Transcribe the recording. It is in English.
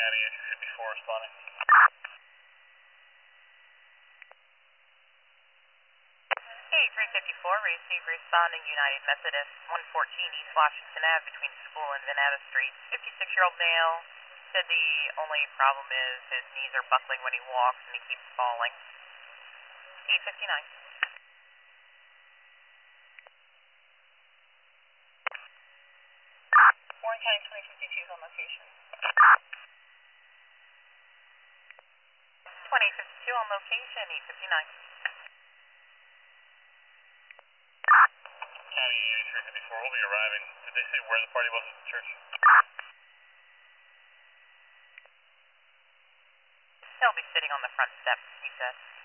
County 854 responding. Hey, 354, receive responding United Methodist, 114 East Washington Ave between School and Venata Street. 56-year-old male said the only problem is his knees are buckling when he walks and he keeps falling. 859. Warren County 2052 is on location. 2052 on location, 859. County 8354 will be arriving. Did they say where the party was at the church? He'll be sitting on the front steps, he said.